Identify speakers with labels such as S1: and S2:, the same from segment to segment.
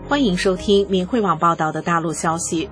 S1: 欢迎收听民汇网报道的大陆消息。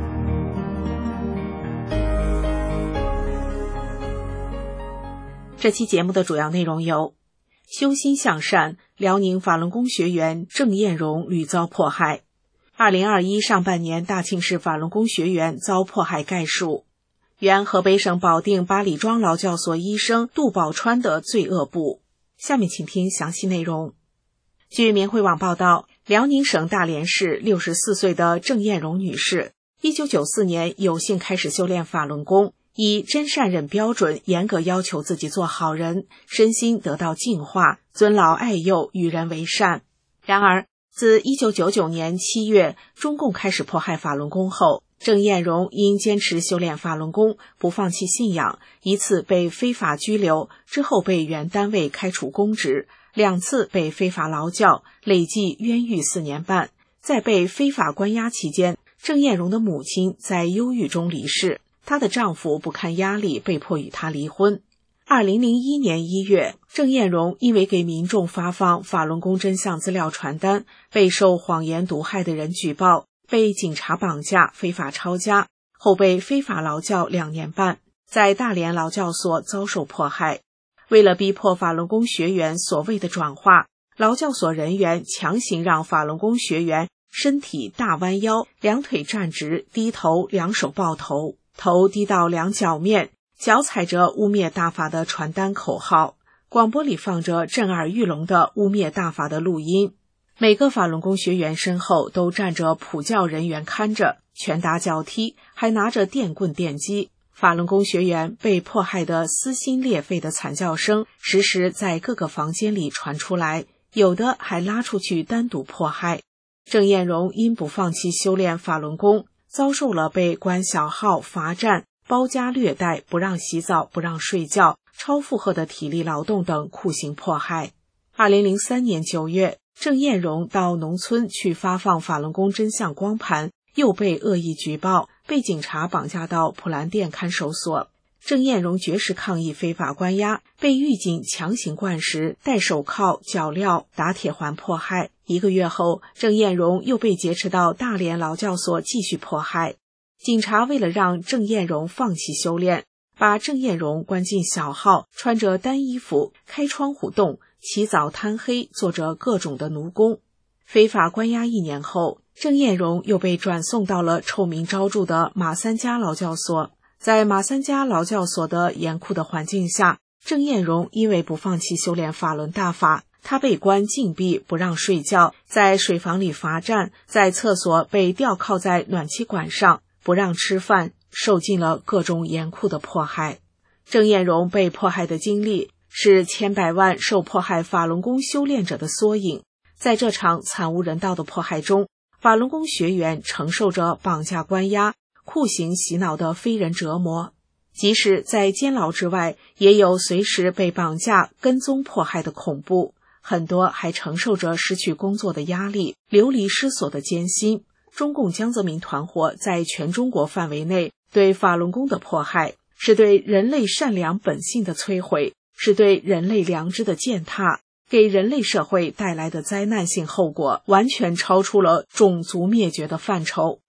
S1: 这期节目的主要内容有：修心向善，辽宁法轮功学员郑艳荣屡遭迫害；2021上半年大庆市法轮功学员遭迫害概述；原河北省保定八里庄劳教所医生杜宝川的罪恶簿。下面请听详细内容。据民汇网报道，辽宁省大连市64岁的郑艳荣女士1994年有幸开始修炼法轮功，以真善忍标准严格要求自己做好人，身心得到净化，尊老爱幼，与人为善。然而自1999年7月中共开始迫害法轮功后，郑艳荣因坚持修炼法轮功，不放弃信仰，一次被非法拘留，之后被原单位开除公职，2次被非法劳教，累计冤狱4年半。在被非法关押期间，郑艳荣的母亲在忧郁中离世，她的丈夫不堪压力，被迫与她离婚。2001年1月，郑艳荣因为给民众发放法轮功真相资料传单，备受谎言毒害的人举报，被警察绑架，非法抄家，后被非法劳教2年半，在大连劳教所遭受迫害。为了逼迫法轮功学员所谓的转化，劳教所人员强行让法轮功学员身体大弯腰，2腿站直，低头，2手抱头，头低到2脚面，脚踩着污蔑大法的传单口号，广播里放着震耳欲聋的污蔑大法的录音。每个法轮功学员身后都站着普教人员看着，拳打脚踢，还拿着电棍电击。法轮功学员被迫害的撕心裂肺的惨叫声时时在各个房间里传出来，有的还拉出去单独迫害。郑艳荣因不放弃修炼法轮功，遭受了被关小号、罚站、包夹虐待、不让洗澡、不让睡觉、超负荷的体力劳动等酷刑迫害。2003年9月，郑艳荣到农村去发放法轮功真相光盘，又被恶意举报，被警察绑架到普兰店看守所。郑艳荣绝食抗议非法关押，被狱警强行灌食、戴手铐、脚镣、打铁环迫害。1个月后，郑艳荣又被劫持到大连劳教所继续迫害。警察为了让郑艳荣放弃修炼，把郑艳荣关进小号，穿着单衣服，开窗户洞，起早贪黑，做着各种的奴工。非法关押1年后，郑艳荣又被转送到了臭名昭著的马三家劳教所。在马三家劳教所的严酷的环境下，郑艳荣因为不放弃修炼法轮大法，他被关禁闭，不让睡觉，在水房里罚站，在厕所被吊靠在暖气管上，不让吃饭，受尽了各种严酷的迫害。郑艳荣被迫害的经历是千百万受迫害法轮功修炼者的缩影。在这场惨无人道的迫害中，法轮功学员承受着绑架关押、酷刑洗脑的非人折磨，即使在监牢之外，也有随时被绑架、跟踪迫害的恐怖，很多还承受着失去工作的压力、流离失所的艰辛。中共江泽民团伙在全中国范围内对法轮功的迫害，是对人类善良本性的摧毁，是对人类良知的践踏，给人类社会带来的灾难性后果完全超出了种族灭绝的范畴。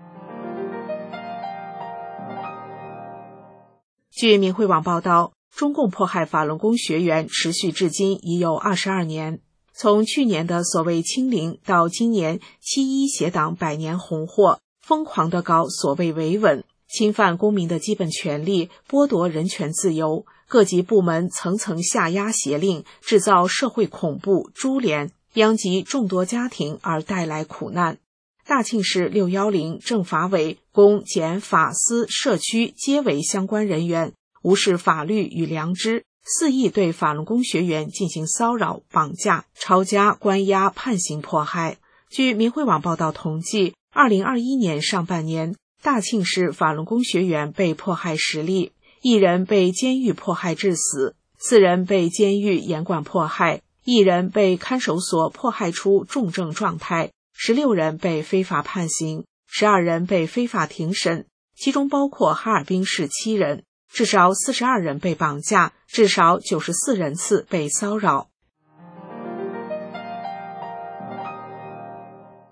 S1: 据民汇网报道，中共迫害法轮功学员持续至今已有22年，从去年的所谓清零到今年7·1协党100年红获，疯狂地搞所谓维稳，侵犯公民的基本权利，剥夺人权自由，各级部门层层下压挟令，制造社会恐怖株连，殃及众多家庭而带来苦难。大庆市610政法委、公检法司社区皆为相关人员，无视法律与良知，肆意对法轮功学员进行骚扰、绑架、抄家、关押、判刑迫害。据民汇网报道统计，2021年上半年，大庆市法轮功学员被迫害10例，1人被监狱迫害致死，4人被监狱严管迫害，1人被看守所迫害出重症状态，16人被非法判刑，12人被非法庭审，其中包括哈尔滨市7人，至少42人被绑架，至少94人次被骚扰。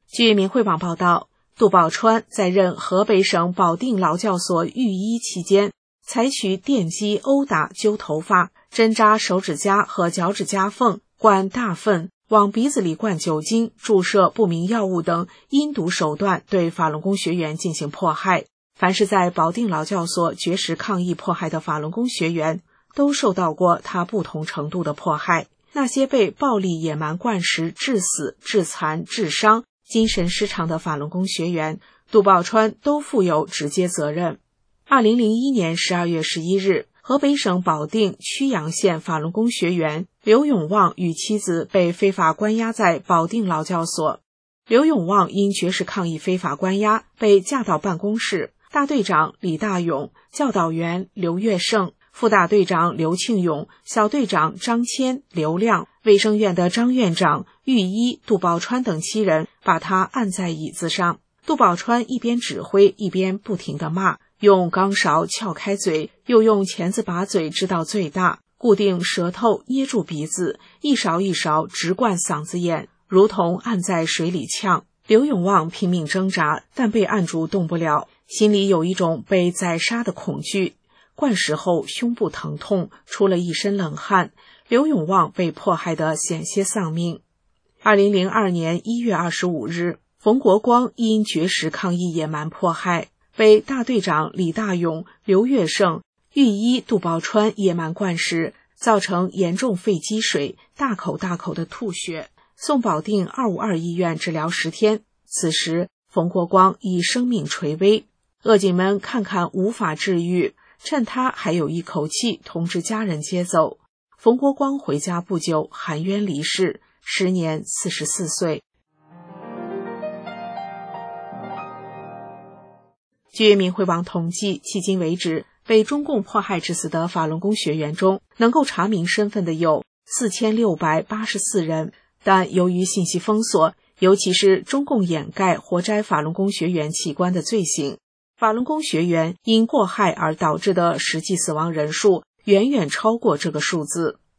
S1: 据明汇网报道，杜宝川在任河北省保定劳教所狱医期间，采取电击、殴打、揪头发、针扎手指甲和脚趾甲缝、灌大粪、往鼻子里灌酒精、注射不明药物等阴毒手段对法轮功学员进行迫害。凡是在保定劳教所绝食抗议迫害的法轮功学员，都受到过他不同程度的迫害。那些被暴力野蛮灌食致死、致残、致伤、精神失常的法轮功学员，杜宝川都负有直接责任。2001年12月11日，河北省保定曲阳县法轮功学员刘永旺与妻子被非法关押在保定劳教所。刘永旺因绝食抗议非法关押，被架到办公室。大队长李大勇、教导员刘月胜、副大队长刘庆勇、小队长张谦、刘亮、卫生院的张院长、狱医杜宝川等7人把他按在椅子上。杜宝川一边指挥一边不停地骂，用钢勺撬开嘴，又用钳子把嘴支到最大，固定舌头，捏住鼻子，一勺一勺直灌嗓子眼，如同按在水里呛。刘永旺拼命挣扎，但被按住动不了，心里有一种被宰杀的恐惧。灌食后胸部疼痛，出了一身冷汗，刘永旺被迫害得险些丧命。2002年1月25日，冯国光因绝食抗议野蛮迫害，被大队长李大勇、刘月胜、狱医杜宝川野蛮灌食，造成严重肺积水，大口大口的吐血，送保定252医院治疗10天。此时冯国光已生命垂危，恶警们看看无法治愈，趁他还有一口气，通知家人接走。冯国光回家不久含冤离世，时年44岁。据明汇网统计，迄今为止，被中共迫害致死的法轮功学员中，能够查明身份的有4684人，但由于信息封锁，尤其是中共掩盖活摘法轮功学员器官的罪行，法轮功学员因迫害而导致的实际死亡人数远远超过这个数字。